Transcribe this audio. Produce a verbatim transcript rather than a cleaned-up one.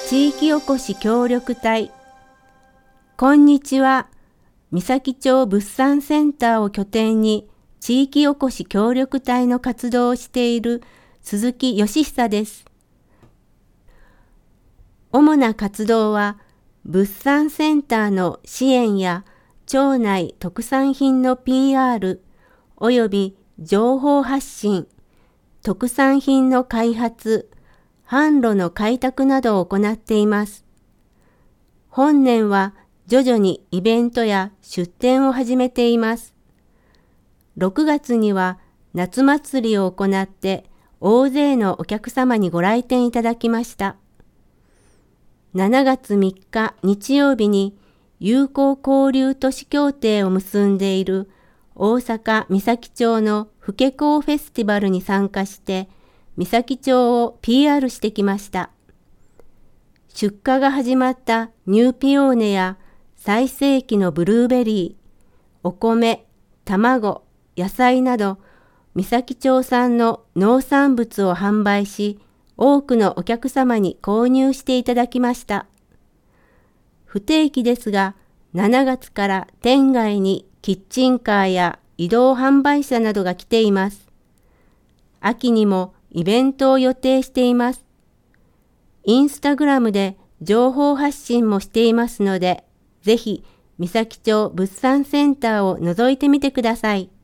地域おこし協力隊。こんにちは。三崎町物産センターを拠点に地域おこし協力隊の活動をしている鈴木義久です。主な活動は物産センターの支援や町内特産品の ピーアール および情報発信、特産品の開発、販路の開拓などを行っています。本年は徐々にイベントや出店を始めています。ろくがつには夏祭りを行って大勢のお客様にご来店いただきました。しちがつみっか日曜日に友好交流都市協定を結んでいる大阪三崎町のふけこうフェスティバルに参加して三崎町を ピーアール してきました。出荷が始まったニューピオーネや最盛期のブルーベリー、お米、卵、野菜など三崎町産の農産物を販売し、多くのお客様に購入していただきました。不定期ですが、しちがつから店外にキッチンカーや移動販売車などが来ています。秋にもイベントを予定しています。インスタグラムで情報発信もしていますので、ぜひ三崎町物産センターを覗いてみてください。